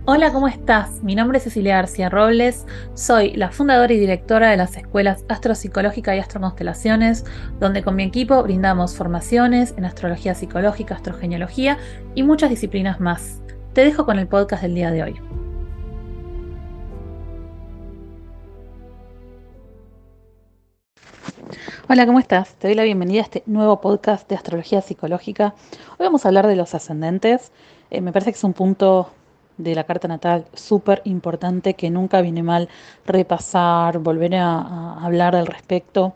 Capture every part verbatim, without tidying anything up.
Hola, ¿cómo estás? Mi nombre es Cecilia García Robles, soy la fundadora y directora de las escuelas Astropsicológica y Astroconstelaciones, donde con mi equipo brindamos formaciones en astrología psicológica, astrogenealogía y muchas disciplinas más. Te dejo con el podcast del día de hoy. Hola, ¿cómo estás? Te doy la bienvenida a este nuevo podcast de astrología psicológica. Hoy vamos a hablar de los ascendentes. Eh, me parece que es un punto de la carta natal súper importante que nunca viene mal repasar, volver a, a hablar al respecto.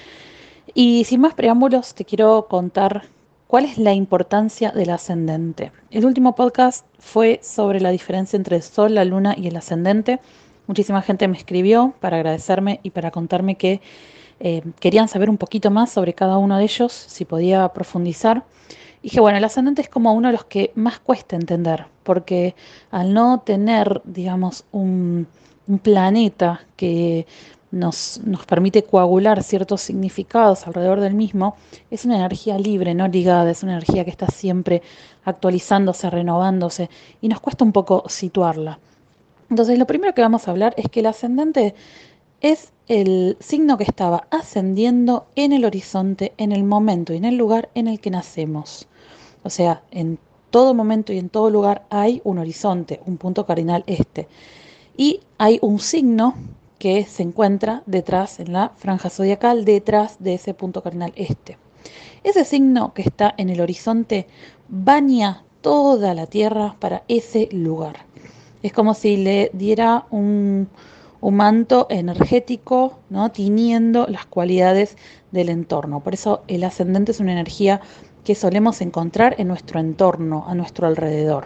Y sin más preámbulos, te quiero contar cuál es la importancia del ascendente. El último podcast fue sobre la diferencia entre el Sol, la Luna y el ascendente. Muchísima gente me escribió para agradecerme y para contarme que eh, querían saber un poquito más sobre cada uno de ellos, si podía profundizar. Y dije, bueno, el ascendente es como uno de los que más cuesta entender, porque al no tener, digamos, un, un planeta que nos, nos permite coagular ciertos significados alrededor del mismo, es una energía libre, no ligada, es una energía que está siempre actualizándose, renovándose, y nos cuesta un poco situarla. Entonces, lo primero que vamos a hablar es que el ascendente es el signo que estaba ascendiendo en el horizonte, en el momento y en el lugar en el que nacemos. O sea, en todo momento y en todo lugar hay un horizonte, un punto cardinal este. Y hay un signo que se encuentra detrás, en la franja zodiacal, detrás de ese punto cardinal este. Ese signo que está en el horizonte baña toda la Tierra para ese lugar. Es como si le diera un, un manto energético, ¿no? Tiñendo las cualidades del entorno. Por eso el ascendente es una energía que solemos encontrar en nuestro entorno, a nuestro alrededor.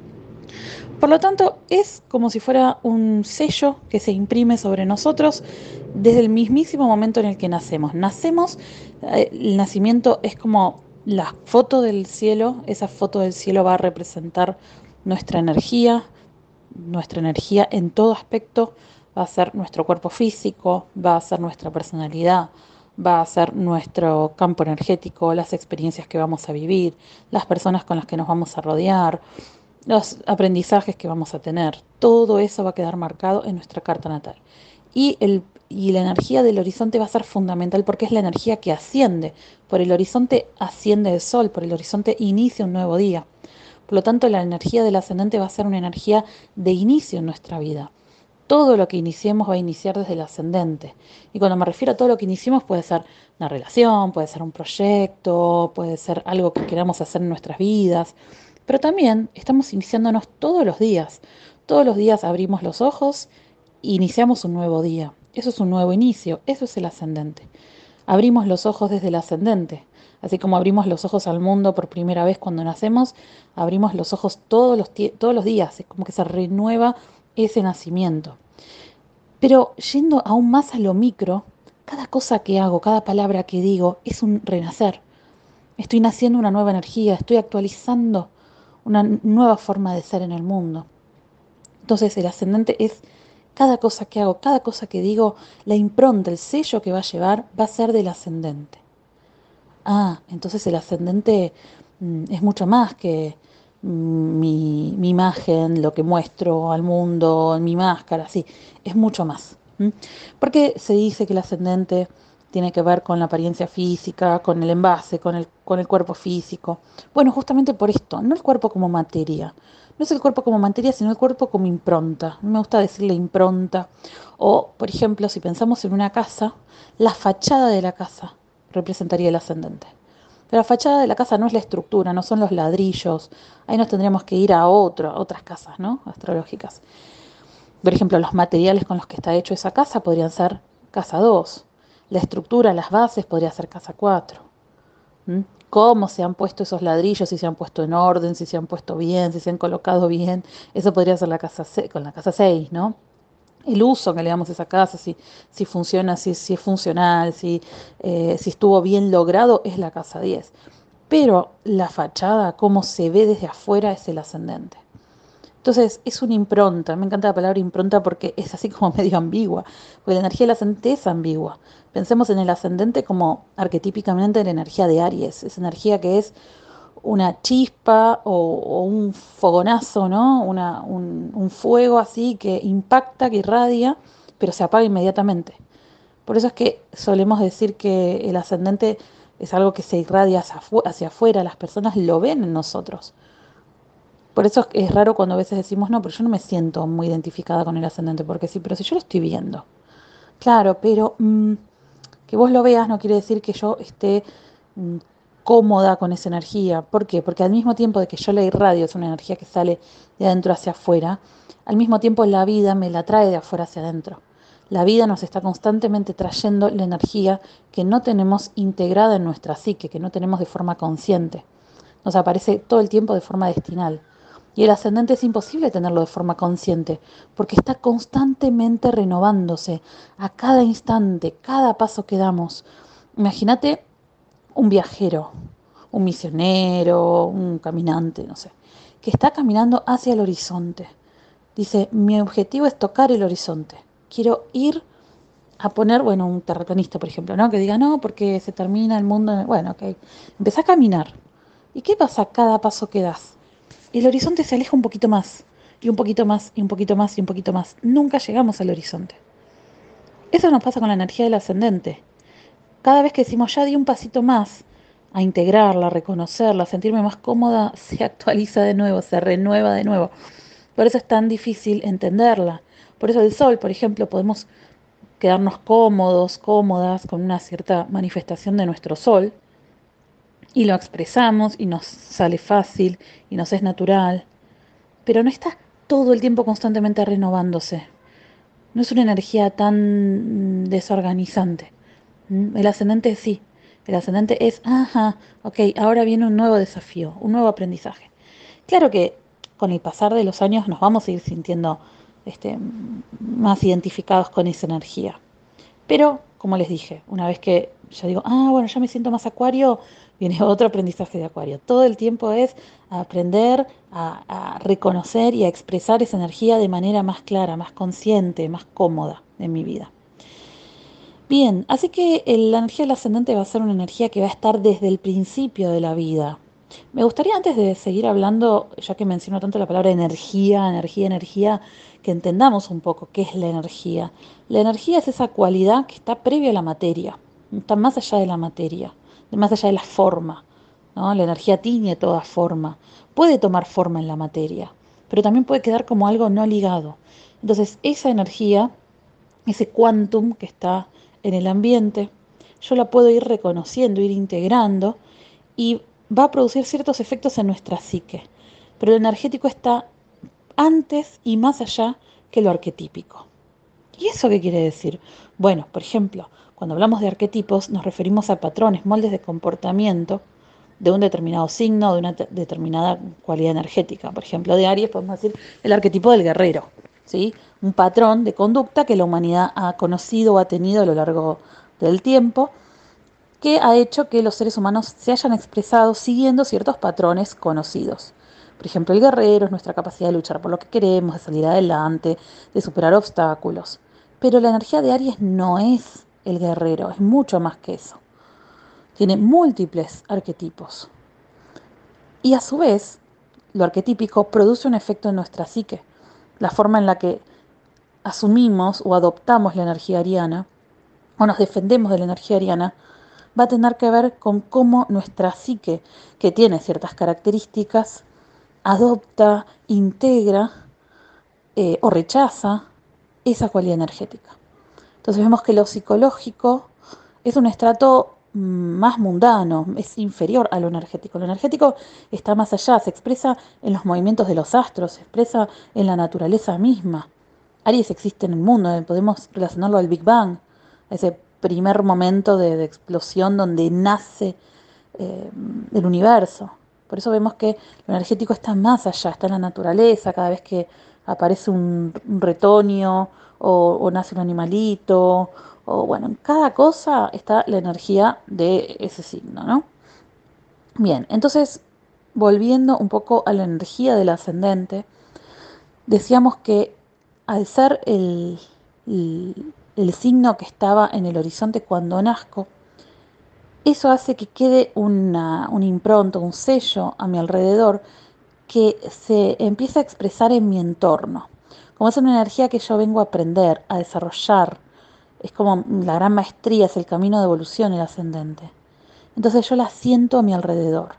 Por lo tanto, es como si fuera un sello que se imprime sobre nosotros desde el mismísimo momento en el que nacemos. Nacemos, eh, el nacimiento es como la foto del cielo, esa foto del cielo va a representar nuestra energía, nuestra energía en todo aspecto, va a ser nuestro cuerpo físico, va a ser nuestra personalidad, va a ser nuestro campo energético, las experiencias que vamos a vivir, las personas con las que nos vamos a rodear, los aprendizajes que vamos a tener. Todo eso va a quedar marcado en nuestra carta natal. Y, el, y la energía del horizonte va a ser fundamental porque es la energía que asciende. Por el horizonte asciende el sol, por el horizonte inicia un nuevo día. Por lo tanto, la energía del ascendente va a ser una energía de inicio en nuestra vida. Todo lo que iniciemos va a iniciar desde el ascendente. Y cuando me refiero a todo lo que iniciemos, puede ser una relación, puede ser un proyecto, puede ser algo que queramos hacer en nuestras vidas. Pero también estamos iniciándonos todos los días. Todos los días abrimos los ojos e iniciamos un nuevo día. Eso es un nuevo inicio, eso es el ascendente. Abrimos los ojos desde el ascendente. Así como abrimos los ojos al mundo por primera vez cuando nacemos, abrimos los ojos todos los, todos los días. Es como que se renueva ese nacimiento. Pero yendo aún más a lo micro, cada cosa que hago, cada palabra que digo es un renacer. Estoy naciendo una nueva energía, estoy actualizando una nueva forma de ser en el mundo. Entonces el ascendente es cada cosa que hago, cada cosa que digo, la impronta, el sello que va a llevar va a ser del ascendente. Ah, entonces el ascendente mm, es mucho más que mm, mi, mi imagen, lo que muestro al mundo, mi máscara, sí, es mucho más. ¿m? Porque se dice que el ascendente tiene que ver con la apariencia física, con el envase, con el, con el cuerpo físico. Bueno, justamente por esto, no el cuerpo como materia. No es el cuerpo como materia, sino el cuerpo como impronta. A mí me gusta decirle impronta. O, por ejemplo, si pensamos en una casa, la fachada de la casa representaría el ascendente. Pero la fachada de la casa no es la estructura, no son los ladrillos. Ahí nos tendríamos que ir a otro, a otras casas, ¿no? Astrológicas. Por ejemplo, los materiales con los que está hecho esa casa podrían ser casa dos. La estructura, las bases podría ser casa cuatro. ¿Mm? Cómo se han puesto esos ladrillos, si se han puesto en orden, si se han puesto bien, si se han colocado bien. Eso podría ser la casa se- con la casa seis, ¿no? El uso que le damos a esa casa, si, si funciona, si, si es funcional, si, eh, si estuvo bien logrado, es la casa diez. Pero la fachada, cómo se ve desde afuera, es el ascendente. Entonces, es una impronta. Me encanta la palabra impronta porque es así como medio ambigua, porque la energía del ascendente es ambigua. Pensemos en el ascendente como arquetípicamente la energía de Aries, esa energía que es una chispa o, o un fogonazo, ¿no? Una, un, un fuego así que impacta, que irradia, pero se apaga inmediatamente. Por eso es que solemos decir que el ascendente es algo que se irradia hacia, hacia afuera, las personas lo ven en nosotros. Por eso es raro cuando a veces decimos, no, pero yo no me siento muy identificada con el ascendente, porque sí, pero si yo lo estoy viendo. Claro, pero mmm, que vos lo veas no quiere decir que yo esté mmm, cómoda con esa energía. ¿Por qué? Porque al mismo tiempo de que yo la irradio, es una energía que sale de adentro hacia afuera, al mismo tiempo la vida me la trae de afuera hacia adentro. La vida nos está constantemente trayendo la energía que no tenemos integrada en nuestra psique, que no tenemos de forma consciente. Nos aparece todo el tiempo de forma destinal. Y el ascendente es imposible tenerlo de forma consciente, porque está constantemente renovándose a cada instante, cada paso que damos. Imagínate un viajero, un misionero, un caminante, no sé, que está caminando hacia el horizonte. Dice, mi objetivo es tocar el horizonte. Quiero ir a poner, bueno, un terraplanista, por ejemplo, ¿no? Que diga, no, porque se termina el mundo. Bueno, ok. Empezá a caminar. ¿Y qué pasa cada paso que das? El horizonte se aleja un poquito más, y un poquito más, y un poquito más, y un poquito más. Nunca llegamos al horizonte. Eso nos pasa con la energía del ascendente. Cada vez que decimos ya di un pasito más a integrarla, a reconocerla, a sentirme más cómoda, se actualiza de nuevo, se renueva de nuevo. Por eso es tan difícil entenderla. Por eso el sol, por ejemplo, podemos quedarnos cómodos, cómodas con una cierta manifestación de nuestro sol y lo expresamos y nos sale fácil y nos es natural, pero no está todo el tiempo constantemente renovándose. No es una energía tan desorganizante. ¿Mm? El ascendente sí. El ascendente es, ajá, ok, ahora viene un nuevo desafío, un nuevo aprendizaje. Claro que con el pasar de los años nos vamos a ir sintiendo este, más identificados con esa energía. Pero, como les dije, una vez que ya digo, ah, bueno, ya me siento más acuario, viene otro aprendizaje de acuario. Todo el tiempo es aprender a, a reconocer y a expresar esa energía de manera más clara, más consciente, más cómoda en mi vida. Bien, así que la energía del ascendente va a ser una energía que va a estar desde el principio de la vida. Me gustaría antes de seguir hablando, ya que menciono tanto la palabra energía, energía, energía, que entendamos un poco qué es la energía. La energía es esa cualidad que está previa a la materia, está más allá de la materia, más allá de la forma, ¿no? La energía tiene toda forma, puede tomar forma en la materia, pero también puede quedar como algo no ligado. Entonces, esa energía, ese quantum que está en el ambiente, yo la puedo ir reconociendo, ir integrando y va a producir ciertos efectos en nuestra psique. Pero lo energético está antes y más allá que lo arquetípico. ¿Y eso qué quiere decir? Bueno, por ejemplo, cuando hablamos de arquetipos nos referimos a patrones, moldes de comportamiento de un determinado signo, de una determinada cualidad energética. Por ejemplo, de Aries podemos decir el arquetipo del guerrero, ¿sí? Un patrón de conducta que la humanidad ha conocido o ha tenido a lo largo del tiempo, que ha hecho que los seres humanos se hayan expresado siguiendo ciertos patrones conocidos. Por ejemplo, el guerrero es nuestra capacidad de luchar por lo que queremos, de salir adelante, de superar obstáculos. Pero la energía de Aries no es el guerrero, es mucho más que eso. Tiene múltiples arquetipos. Y a su vez, lo arquetípico produce un efecto en nuestra psique. La forma en la que asumimos o adoptamos la energía ariana o nos defendemos de la energía ariana va a tener que ver con cómo nuestra psique, que tiene ciertas características, adopta, integra eh, o rechaza esa cualidad energética. Entonces vemos que lo psicológico es un estrato más mundano, es inferior a lo energético. Lo energético está más allá, se expresa en los movimientos de los astros, se expresa en la naturaleza misma. Aries existe en el mundo, podemos relacionarlo al Big Bang, a ese primer momento de, de explosión donde nace eh, el universo. Por eso vemos que lo energético está más allá, está en la naturaleza, cada vez que aparece un, un retoño o, o nace un animalito, o bueno, en cada cosa está la energía de ese signo, ¿no? Bien, entonces, volviendo un poco a la energía del ascendente, decíamos que al ser el, el, el signo que estaba en el horizonte cuando nazco, Eso hace que quede una, un impronto, un sello a mi alrededor que se empieza a expresar en mi entorno. Como es una energía que yo vengo a aprender, a desarrollar, es como la gran maestría, es el camino de evolución el ascendente. Entonces yo la siento a mi alrededor.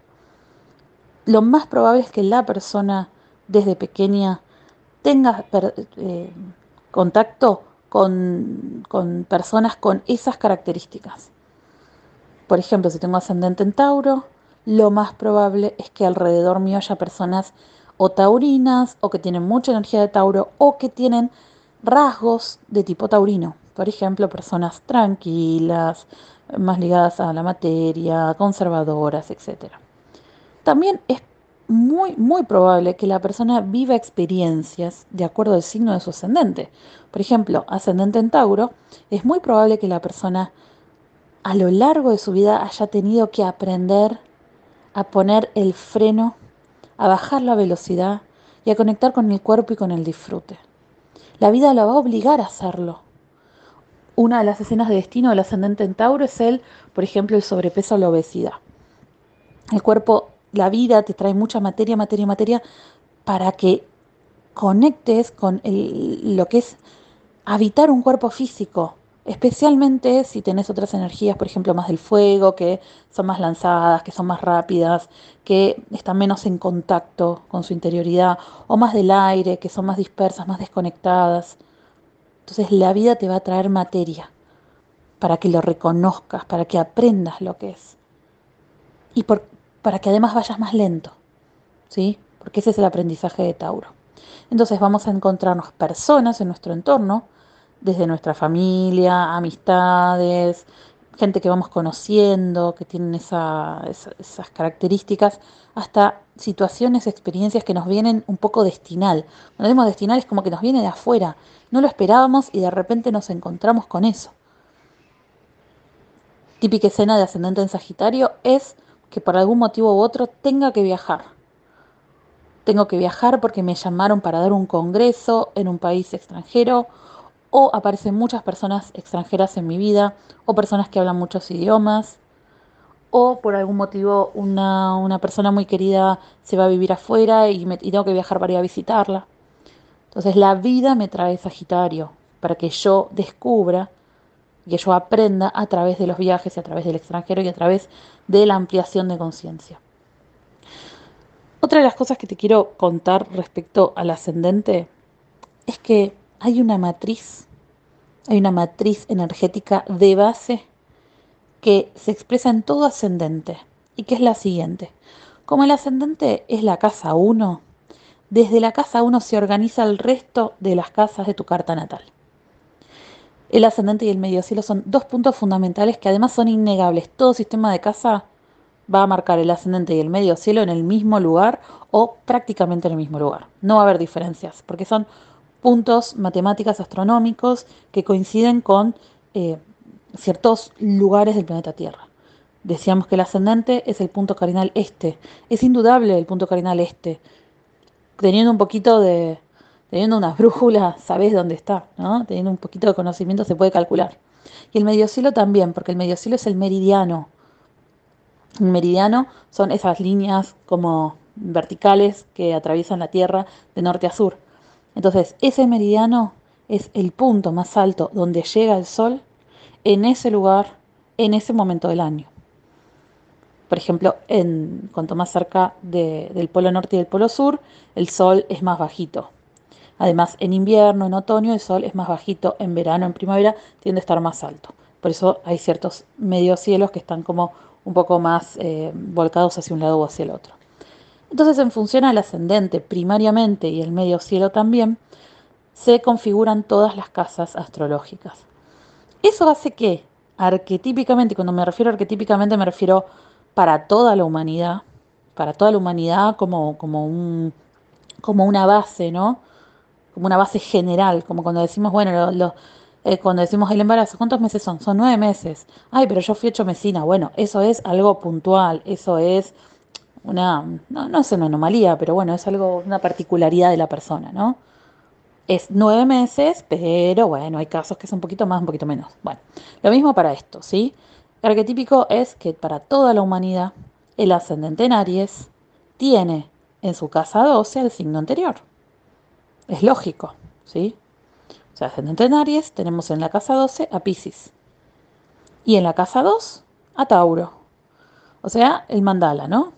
Lo más probable es que la persona desde pequeña tenga per- eh, contacto con, con personas con esas características. Por ejemplo, si tengo ascendente en Tauro, lo más probable es que alrededor mío haya personas o taurinas, o que tienen mucha energía de Tauro, o que tienen rasgos de tipo taurino. Por ejemplo, personas tranquilas, más ligadas a la materia, conservadoras, etcétera. También es muy, muy probable que la persona viva experiencias de acuerdo al signo de su ascendente. Por ejemplo, ascendente en Tauro, es muy probable que la persona a lo largo de su vida haya tenido que aprender a poner el freno, a bajar la velocidad y a conectar con el cuerpo y con el disfrute. La vida la va a obligar a hacerlo. Una de las escenas de destino del ascendente en Tauro es el, por ejemplo, el sobrepeso o la obesidad. El cuerpo, la vida te trae mucha materia, materia, materia para que conectes con el- lo que es habitar un cuerpo físico, especialmente si tenés otras energías, por ejemplo, más del fuego, que son más lanzadas, que son más rápidas, que están menos en contacto con su interioridad, o más del aire, que son más dispersas, más desconectadas. Entonces la vida te va a traer materia para que lo reconozcas, para que aprendas lo que es y por- para que además vayas más lento, ¿sí? Porque ese es el aprendizaje de Tauro. Entonces vamos a encontrarnos personas en nuestro entorno, desde nuestra familia, amistades, gente que vamos conociendo, que tienen esa- esa- esas características, hasta situaciones, experiencias que nos vienen un poco destinal. Cuando decimos destinal es como que nos viene de afuera, no lo esperábamos y de repente nos encontramos con eso. Típica escena de ascendente en Sagitario es que por algún motivo u otro tenga que viajar. Tengo que viajar porque me llamaron para dar un congreso en un país extranjero, o aparecen muchas personas extranjeras en mi vida, o personas que hablan muchos idiomas, o por algún motivo una, una persona muy querida se va a vivir afuera y, me, y tengo que viajar para ir a visitarla. Entonces la vida me trae Sagitario para que yo descubra y que yo aprenda a través de los viajes y a través del extranjero y a través de la ampliación de conciencia. Otra de las cosas que te quiero contar respecto al ascendente es que hay una matriz, hay una matriz energética de base que se expresa en todo ascendente y que es la siguiente. Como el ascendente es la casa uno, desde la casa uno se organiza el resto de las casas de tu carta natal. El ascendente y el medio cielo son dos puntos fundamentales que además son innegables. Todo sistema de casa va a marcar el ascendente y el medio cielo en el mismo lugar o prácticamente en el mismo lugar. No va a haber diferencias, porque son puntos matemáticos astronómicos que coinciden con eh, ciertos lugares del planeta Tierra. Decíamos que el ascendente es el punto cardinal este. Es indudable el punto cardinal este. Teniendo un poquito de, teniendo una brújula, sabés dónde está, ¿no? Teniendo un poquito de conocimiento se puede calcular. Y el mediocielo también, porque el mediocielo es el meridiano. El meridiano son esas líneas como verticales que atraviesan la Tierra de norte a sur. Entonces, ese meridiano es el punto más alto donde llega el Sol en ese lugar, en ese momento del año. Por ejemplo, en, cuanto más cerca de- del polo norte y del polo sur, el Sol es más bajito. Además, en invierno, en otoño, el Sol es más bajito, en verano, en primavera, tiende a estar más alto. Por eso hay ciertos medios cielos que están como un poco más eh, volcados hacia un lado o hacia el otro. Entonces, en función al ascendente primariamente y el medio cielo también, se configuran todas las casas astrológicas. Eso hace que, arquetípicamente, cuando me refiero a arquetípicamente, me refiero para toda la humanidad, para toda la humanidad como, como, un, como una base, ¿no? Como una base general, como cuando decimos, bueno, lo, lo, eh, cuando decimos el embarazo, ¿cuántos meses son? Son nueve meses. Ay, pero yo fui hecho mesina. Bueno, eso es algo puntual, eso es una, no, no es una anomalía, pero bueno, es algo, una particularidad de la persona, ¿no? Es nueve meses, pero bueno, hay casos que son un poquito más, un poquito menos. Bueno, lo mismo para esto, ¿sí? Arquetípico es que para toda la humanidad, el ascendente en Aries tiene en su casa doce el signo anterior. Es lógico, ¿sí? O sea, ascendente en Aries, tenemos en la casa doce a Piscis. Y en la casa dos a Tauro. O sea, el mandala, ¿no?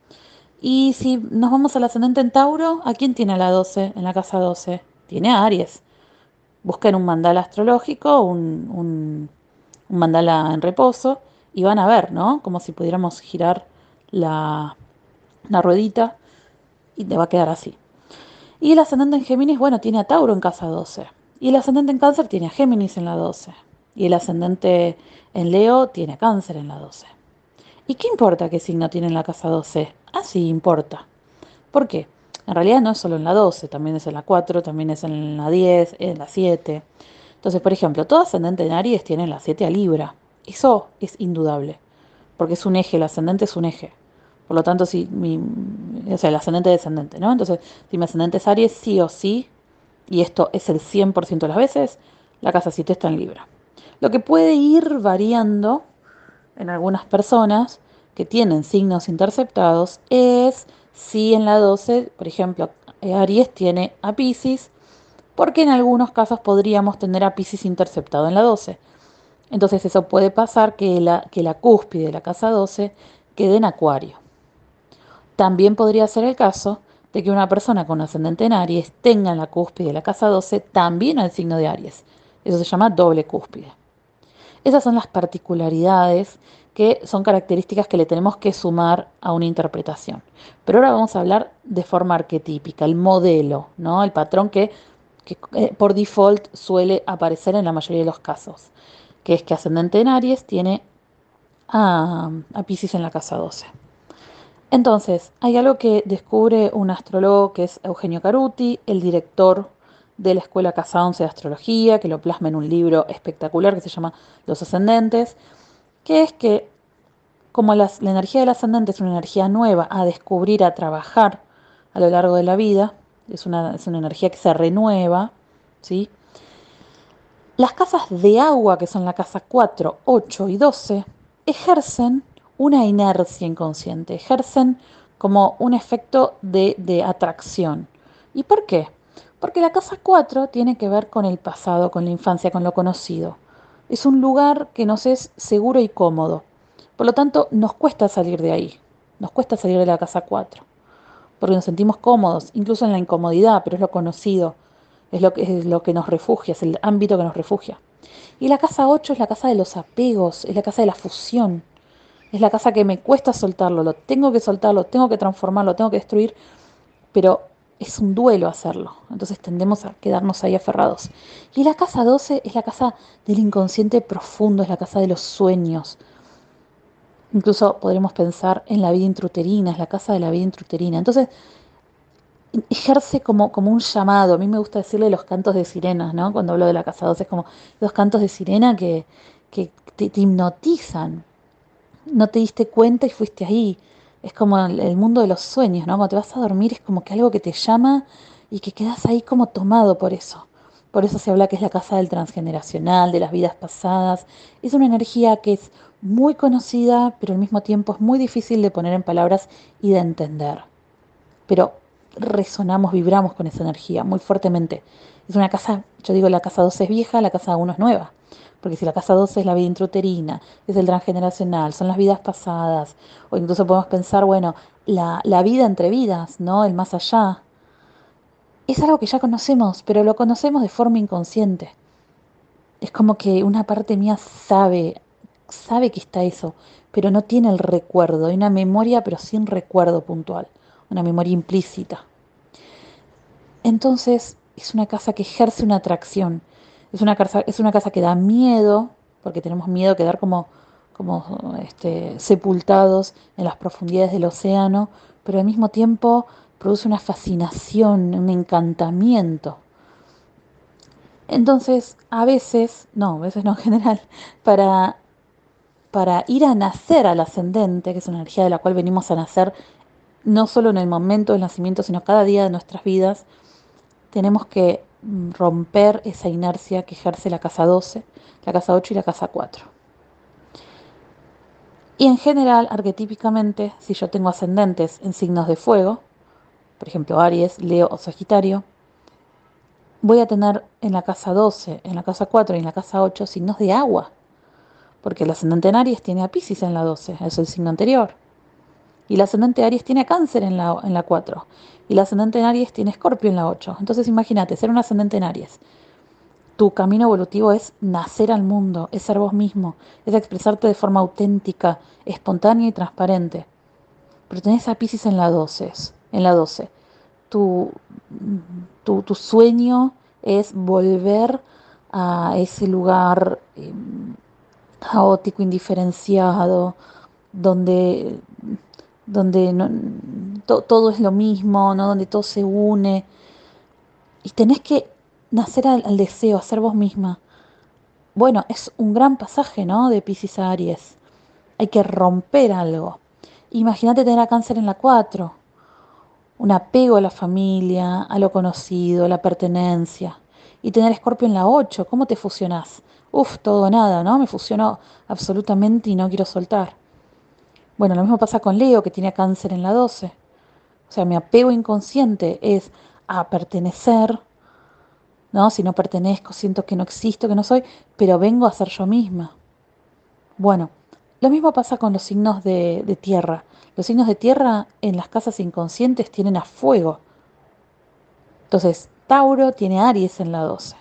Y si nos vamos al ascendente en Tauro, ¿a quién tiene la doce en la casa doce? Tiene a Aries. Busquen un mandala astrológico, un, un, un mandala en reposo, y van a ver, ¿no? Como si pudiéramos girar la, la ruedita y te va a quedar así. Y el ascendente en Géminis, bueno, tiene a Tauro en casa doce. Y el ascendente en Cáncer tiene a Géminis en la doce. Y el ascendente en Leo tiene a Cáncer en la doce. ¿Y qué importa qué signo tiene en la casa doce? Ah, sí, importa. ¿Por qué? En realidad no es solo en la doce, también es en la cuatro, también es en la diez, en la siete. Entonces, por ejemplo, todo ascendente en Aries tiene en la siete a Libra. Eso es indudable, porque es un eje, el ascendente es un eje. Por lo tanto, si mi, o sea, el ascendente descendente, ¿no? Entonces, si mi ascendente es Aries, sí o sí, y esto es el cien por ciento de las veces, la casa siete está en Libra. Lo que puede ir variando en algunas personas que tienen signos interceptados es si en la doce, por ejemplo, Aries tiene a Piscis, porque en algunos casos podríamos tener a Piscis interceptado en la doce. Entonces eso puede pasar que la, que la cúspide de la casa doce quede en Acuario. También podría ser el caso de que una persona con ascendente en Aries tenga en la cúspide de la casa doce también al signo de Aries. Eso se llama doble cúspide. Esas son las particularidades que son características que le tenemos que sumar a una interpretación. Pero ahora vamos a hablar de forma arquetípica, el modelo, ¿no? El patrón que, que eh, por default suele aparecer en la mayoría de los casos, que es que ascendente en Aries tiene a, a Piscis en la casa doce. Entonces, hay algo que descubre un astrólogo que es Eugenio Caruti, el director de la Escuela Casa once de Astrología, que lo plasma en un libro espectacular que se llama Los Ascendentes, que es que como las- la energía del ascendente es una energía nueva a descubrir, a trabajar a lo largo de la vida, es una, es una energía que se renueva, ¿sí? Las casas de agua, que son la casa cuatro, ocho y doce, ejercen una inercia inconsciente, ejercen como un efecto de, de atracción. ¿Y por qué? Porque la casa cuatro tiene que ver con el pasado, con la infancia, con lo conocido. Es un lugar que nos es seguro y cómodo. Por lo tanto, nos cuesta salir de ahí. Nos cuesta salir de la casa cuatro porque nos sentimos cómodos, incluso en la incomodidad, pero es lo conocido, es lo que, es lo que nos refugia, es el ámbito que nos refugia. Y la casa ocho es la casa de los apegos, es la casa de la fusión, es la casa que me cuesta soltarlo, lo tengo que soltarlo, tengo que transformarlo, tengo que destruir, pero es un duelo hacerlo, entonces tendemos a quedarnos ahí aferrados. Y la casa doce es la casa del inconsciente profundo, es la casa de los sueños. Incluso podremos pensar en la vida intruterina, es la casa de la vida intruterina. Entonces, ejerce como, como un llamado. A mí me gusta decirle los cantos de sirenas, ¿no? Cuando hablo de la casa doce, es como los cantos de sirena que, que te, te hipnotizan. No te diste cuenta y fuiste ahí. Es como el, el mundo de los sueños, ¿no? Cuando te vas a dormir es como que algo que te llama y que quedas ahí como tomado por eso. Por eso se habla que es la casa del transgeneracional, de las vidas pasadas. Es una energía que es muy conocida, pero al mismo tiempo es muy difícil de poner en palabras y de entender, pero resonamos, vibramos con esa energía muy fuertemente. Es una casa, yo digo, la casa doce es vieja, la casa uno es nueva. Porque si la casa doce es la vida intrauterina, es el transgeneracional, son las vidas pasadas, o incluso podemos pensar, bueno, la, la vida entre vidas, ¿no? El más allá. Es algo que ya conocemos, pero lo conocemos de forma inconsciente. Es como que una parte mía sabe, sabe que está eso, pero no tiene el recuerdo. Hay una memoria, pero sin recuerdo puntual. Una memoria implícita. Entonces es una casa que ejerce una atracción. Es una casa, es una casa que da miedo, porque tenemos miedo de quedar como, como este, sepultados en las profundidades del océano, pero al mismo tiempo produce una fascinación, un encantamiento. Entonces, a veces, no, a veces no en general, para, para ir a nacer al ascendente, que es una energía de la cual venimos a nacer no solo en el momento del nacimiento, sino cada día de nuestras vidas, tenemos que mm, romper esa inercia que ejerce la casa doce, la casa ocho y la casa cuatro. Y en general, arquetípicamente, si yo tengo ascendentes en signos de fuego, por ejemplo Aries, Leo o Sagitario, voy a tener en la casa doce, en la casa cuatro y en la casa ocho signos de agua, porque el ascendente en Aries tiene a Piscis en la doce, es el signo anterior. Y el ascendente Aries tiene a Cáncer en la, en la cuatro. Y el ascendente en Aries tiene Escorpio en la ocho. Entonces imagínate, ser un ascendente en Aries. Tu camino evolutivo es nacer al mundo, es ser vos mismo, es expresarte de forma auténtica, espontánea y transparente. Pero tenés a Piscis en la doce, en la doce. Tu, tu, tu sueño es volver a ese lugar eh, caótico, indiferenciado, donde, donde no- to- todo es lo mismo, ¿no? Donde todo se une. Y tenés que nacer al, al deseo, a ser vos misma. Bueno, es un gran pasaje, ¿no? De Piscis a Aries. Hay que romper algo. Imagínate tener a Cáncer en la cuatro, un apego a la familia, a lo conocido, a la pertenencia. Y tener Escorpio en la ocho, ¿cómo te fusionás? Uf, todo o nada, ¿no? Me fusionó absolutamente y no quiero soltar. Bueno, lo mismo pasa con Leo, que tiene a Cáncer en la doce. O sea, mi apego inconsciente es a pertenecer, ¿no? Si no pertenezco, siento que no existo, que no soy, pero vengo a ser yo misma. Bueno, lo mismo pasa con los signos de, de tierra. Los signos de tierra en las casas inconscientes tienen a fuego. Entonces, Tauro tiene a Aries en la doce.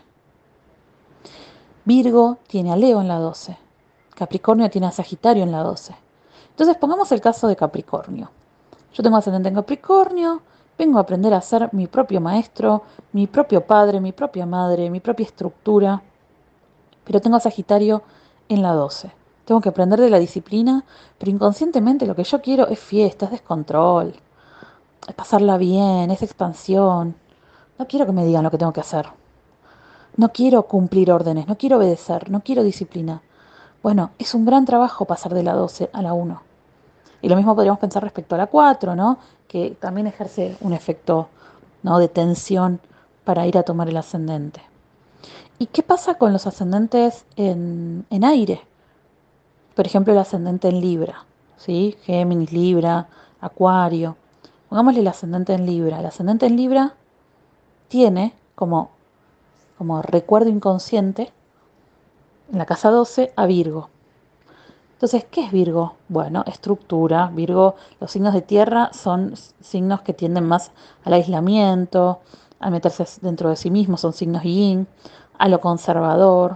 Virgo tiene a Leo en la doce. Capricornio tiene a Sagitario en la doce. Entonces, pongamos el caso de Capricornio. Yo tengo ascendente en Capricornio, vengo a aprender a ser mi propio maestro, mi propio padre, mi propia madre, mi propia estructura, pero tengo a Sagitario en la doce. Tengo que aprender de la disciplina, pero inconscientemente lo que yo quiero es fiesta, es descontrol, es pasarla bien, es expansión. No quiero que me digan lo que tengo que hacer. No quiero cumplir órdenes, no quiero obedecer, no quiero disciplina. Bueno, es un gran trabajo pasar de la doce a la uno. Y lo mismo podríamos pensar respecto a la cuatro, ¿no? Que también ejerce un efecto, ¿no? De tensión para ir a tomar el ascendente. ¿Y qué pasa con los ascendentes en, en aire? Por ejemplo, el ascendente en Libra, ¿sí? Géminis, Libra, Acuario. Pongámosle el ascendente en Libra. El ascendente en Libra tiene como, como recuerdo inconsciente en la casa doce a Virgo. Entonces, ¿qué es Virgo? Bueno, estructura. Virgo, los signos de tierra son signos que tienden más al aislamiento, a meterse dentro de sí mismos, son signos yin, a lo conservador.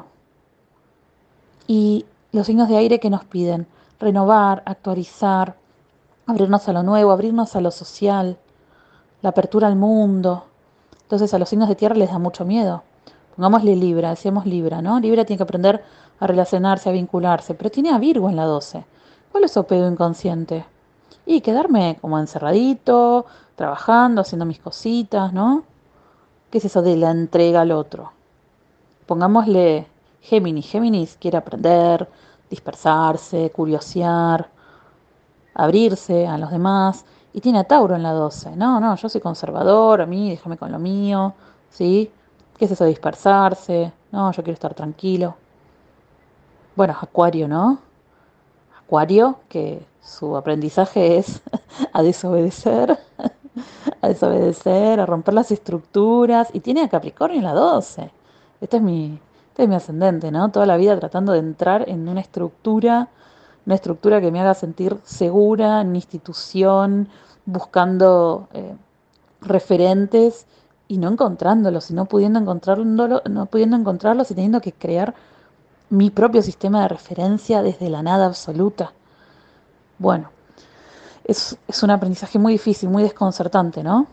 Y los signos de aire que nos piden renovar, actualizar, abrirnos a lo nuevo, abrirnos a lo social, la apertura al mundo. Entonces a los signos de tierra les da mucho miedo. Pongámosle Libra, decíamos Libra, ¿no? Libra tiene que aprender a relacionarse, a vincularse, pero tiene a Virgo en la doce. ¿Cuál es su apego inconsciente? Y quedarme como encerradito, trabajando, haciendo mis cositas, ¿no? ¿Qué es eso de la entrega al otro? Pongámosle Géminis. Géminis quiere aprender, dispersarse, curiosear, abrirse a los demás. Y tiene a Tauro en la doce. No, no, yo soy conservador, a mí déjame con lo mío, ¿sí? ¿Qué es eso de dispersarse? No, yo quiero estar tranquilo. Bueno, Acuario, ¿no? Acuario, que su aprendizaje es a desobedecer, a desobedecer, a romper las estructuras. Y tiene a Capricornio en la doce. Este es mi, este es mi ascendente, ¿no? Toda la vida tratando de entrar en una estructura, una estructura que me haga sentir segura, en una institución, buscando eh, referentes y no encontrándolos, y no pudiendo encontrarlo, no pudiendo encontrarlos y teniendo que crear mi propio sistema de referencia desde la nada absoluta. Bueno, es, es un aprendizaje muy difícil, muy desconcertante, ¿no?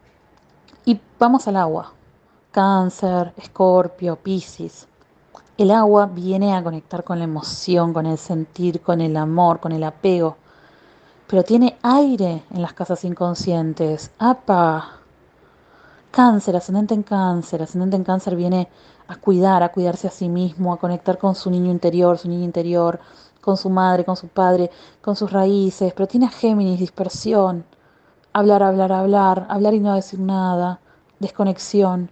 Y vamos al agua. Cáncer, Escorpio, Piscis. El agua viene a conectar con la emoción, con el sentir, con el amor, con el apego. Pero tiene aire en las casas inconscientes. ¡Apa! Cáncer, ascendente en cáncer. Ascendente en cáncer viene a cuidar, a cuidarse a sí mismo, a conectar con su niño interior, su niña interior, con su madre, con su padre, con sus raíces. Pero tiene a Géminis, dispersión. Hablar, hablar, hablar. Hablar y no decir nada. Desconexión.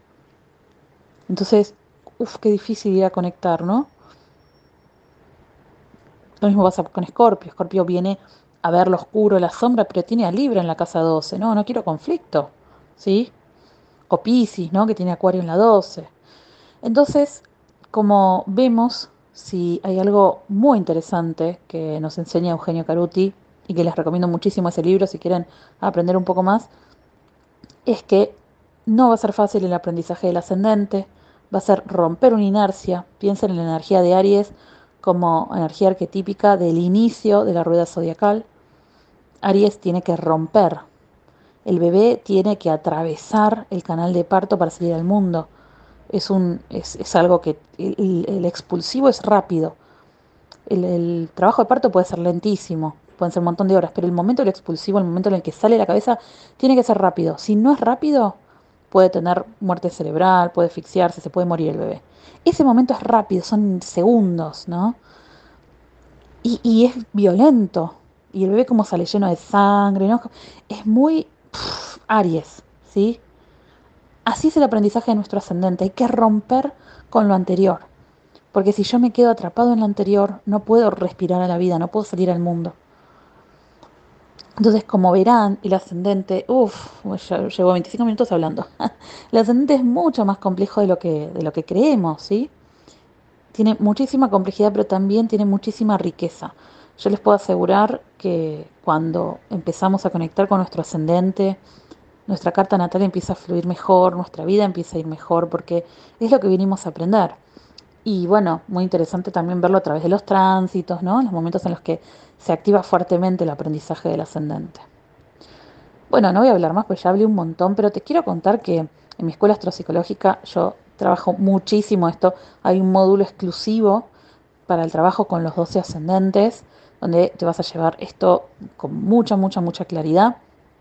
Entonces, uff, qué difícil ir a conectar, ¿no? Lo mismo pasa con Escorpio. Escorpio viene a ver lo oscuro, la sombra, pero tiene a Libra en la casa doce. No, no quiero conflicto, ¿sí? O Piscis, ¿no? Que tiene Acuario en la doce. Entonces, como vemos, si hay algo muy interesante que nos enseña Eugenio Caruti y que les recomiendo muchísimo ese libro si quieren aprender un poco más, es que no va a ser fácil el aprendizaje del ascendente, va a ser romper una inercia. Piensen en la energía de Aries como energía arquetípica del inicio de la rueda zodiacal. Aries tiene que romper, el bebé tiene que atravesar el canal de parto para salir al mundo. Es, un, es, es algo que el, el expulsivo es rápido. El, el trabajo de parto puede ser lentísimo, pueden ser un montón de horas, pero el momento del expulsivo, el momento en el que sale la cabeza, tiene que ser rápido. Si no es rápido, puede tener muerte cerebral, puede asfixiarse, se puede morir el bebé. Ese momento es rápido, son segundos, ¿no? Y, y es violento. Y el bebé como sale lleno de sangre, ¿no? Es muy pff, Aries, ¿sí? Así es el aprendizaje de nuestro ascendente. Hay que romper con lo anterior. Porque si yo me quedo atrapado en lo anterior, no puedo respirar a la vida, no puedo salir al mundo. Entonces, como verán, el ascendente, uff, ya llevo veinticinco minutos hablando. El ascendente es mucho más complejo de lo que, de lo que creemos, ¿sí? Tiene muchísima complejidad, pero también tiene muchísima riqueza. Yo les puedo asegurar que cuando empezamos a conectar con nuestro ascendente, nuestra carta natal empieza a fluir mejor, nuestra vida empieza a ir mejor, porque es lo que vinimos a aprender. Y bueno, muy interesante también verlo a través de los tránsitos, ¿no? Los momentos en los que se activa fuertemente el aprendizaje del ascendente. Bueno, no voy a hablar más, pues ya hablé un montón, pero te quiero contar que en mi escuela astropsicológica yo trabajo muchísimo esto. Hay un módulo exclusivo para el trabajo con los doce ascendentes, donde te vas a llevar esto con mucha, mucha, mucha claridad.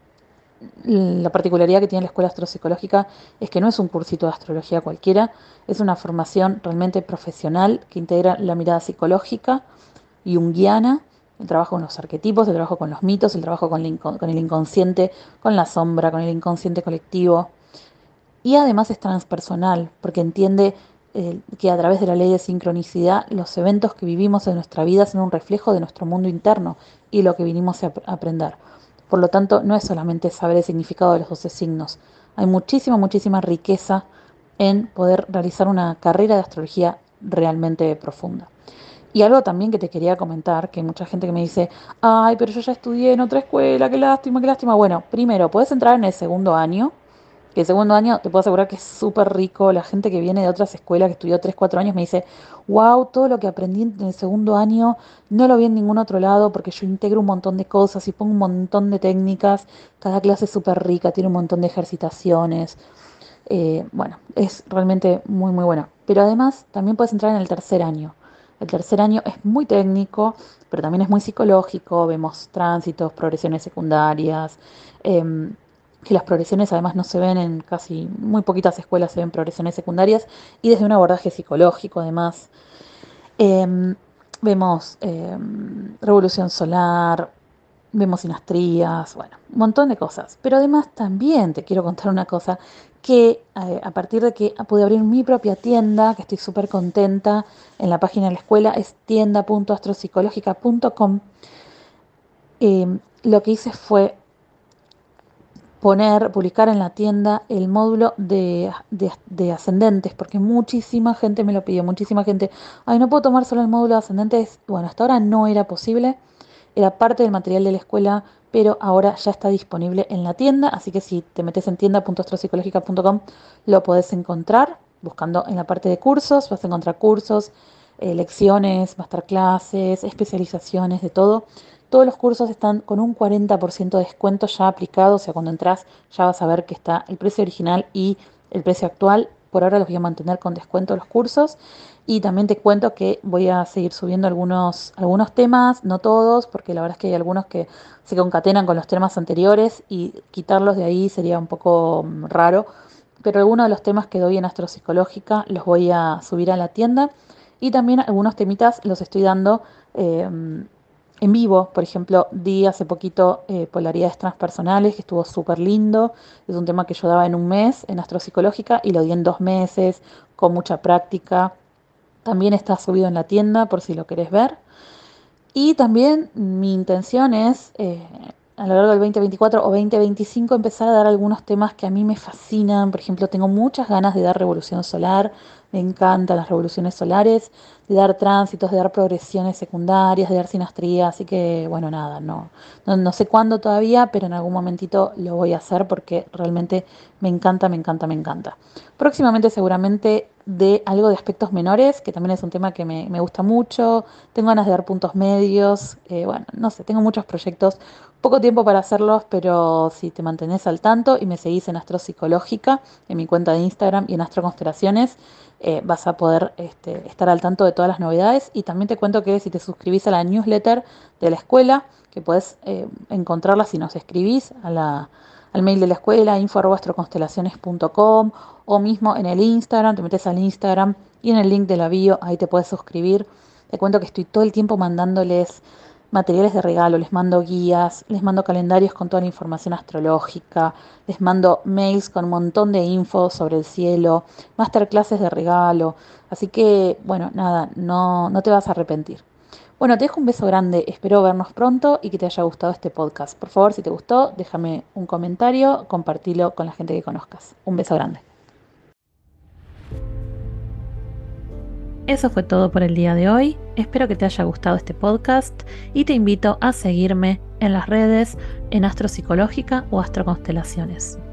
La particularidad que tiene la escuela astropsicológica es que no es un cursito de astrología cualquiera, es una formación realmente profesional que integra la mirada psicológica y junguiana, el trabajo con los arquetipos, el trabajo con los mitos, el trabajo con el, inco- con el inconsciente, con la sombra, con el inconsciente colectivo. Y además es transpersonal, porque entiende eh, que a través de la ley de sincronicidad los eventos que vivimos en nuestra vida son un reflejo de nuestro mundo interno y lo que vinimos a ap- aprender. Por lo tanto, no es solamente saber el significado de los doce signos. Hay muchísima, muchísima riqueza en poder realizar una carrera de astrología realmente profunda. Y algo también que te quería comentar, que hay mucha gente que me dice, ay, pero yo ya estudié en otra escuela, qué lástima, qué lástima. Bueno, primero, puedes entrar en el segundo año, que el segundo año te puedo asegurar que es súper rico. La gente que viene de otras escuelas, que estudió tres cuatro años, me dice, wow, todo lo que aprendí en el segundo año no lo vi en ningún otro lado porque yo integro un montón de cosas y pongo un montón de técnicas. Cada clase es súper rica, tiene un montón de ejercitaciones. Eh, bueno, es realmente muy, muy bueno. Pero además también puedes entrar en el tercer año. El tercer año es muy técnico, pero también es muy psicológico. Vemos tránsitos, progresiones secundarias. em, que las progresiones además no se ven en casi muy poquitas escuelas, se ven progresiones secundarias y desde un abordaje psicológico además. Em, Vemos em, revolución solar, vemos sinastrías, bueno, un montón de cosas. Pero además también te quiero contar una cosa, que eh, a partir de que pude abrir mi propia tienda, que estoy súper contenta, en la página de la escuela es tienda punto astropsicológica punto com, em, lo que hice fue poner, publicar en la tienda el módulo de, de, de ascendentes, porque muchísima gente me lo pidió, muchísima gente, ay, no puedo tomar solo el módulo de ascendentes. Bueno, hasta ahora no era posible, era parte del material de la escuela, pero ahora ya está disponible en la tienda, así que si te metes en tienda punto astropsicológica punto com lo podés encontrar, buscando en la parte de cursos, vas a encontrar cursos, eh, lecciones, masterclasses, especializaciones, de todo. Todos los cursos están con un cuarenta por ciento de descuento ya aplicado, o sea, cuando entras ya vas a ver que está el precio original y el precio actual. Por ahora los voy a mantener con descuento los cursos. Y también te cuento que voy a seguir subiendo algunos, algunos temas, no todos, porque la verdad es que hay algunos que se concatenan con los temas anteriores y quitarlos de ahí sería un poco mm, raro. Pero algunos de los temas que doy en Astropsicológica los voy a subir a la tienda. Y también algunos temitas los estoy dando eh, en vivo. Por ejemplo, di hace poquito eh, polaridades transpersonales, que estuvo súper lindo. Es un tema que yo daba en un mes en Astropsicológica y lo di en dos meses, con mucha práctica. También está subido en la tienda por si lo querés ver. Y también mi intención es, eh, a lo largo del veinte veinticuatro o veinte veinticinco, empezar a dar algunos temas que a mí me fascinan. Por ejemplo, tengo muchas ganas de dar revolución solar, me encantan las revoluciones solares, de dar tránsitos, de dar progresiones secundarias, de dar sinastría. Así que, bueno, nada, no, no, no sé cuándo todavía, pero en algún momentito lo voy a hacer porque realmente me encanta, me encanta, me encanta. Próximamente seguramente de algo de aspectos menores, que también es un tema que me, me gusta mucho. Tengo ganas de dar puntos medios. Eh, bueno, no sé, tengo muchos proyectos. Poco tiempo para hacerlos, pero si te mantenés al tanto y me seguís en Astropsicológica, en mi cuenta de Instagram y en Astro Constelaciones, eh, vas a poder este, estar al tanto de todas las novedades. Y también te cuento que si te suscribís a la newsletter de la escuela, que podés eh, encontrarla si nos escribís a la, al mail de la escuela, info arroba astroconstelaciones punto com, o mismo en el Instagram, te metes al Instagram y en el link de la bio, ahí te puedes suscribir. Te cuento que estoy todo el tiempo mandándoles materiales de regalo, les mando guías, les mando calendarios con toda la información astrológica, les mando mails con un montón de info sobre el cielo, masterclasses de regalo. Así que, bueno, nada, no, no te vas a arrepentir. Bueno, te dejo un beso grande, espero vernos pronto y que te haya gustado este podcast. Por favor, si te gustó, déjame un comentario, compartilo con la gente que conozcas. Un beso grande. Eso fue todo por el día de hoy. Espero que te haya gustado este podcast y te invito a seguirme en las redes en Astropsicológica o Astroconstelaciones.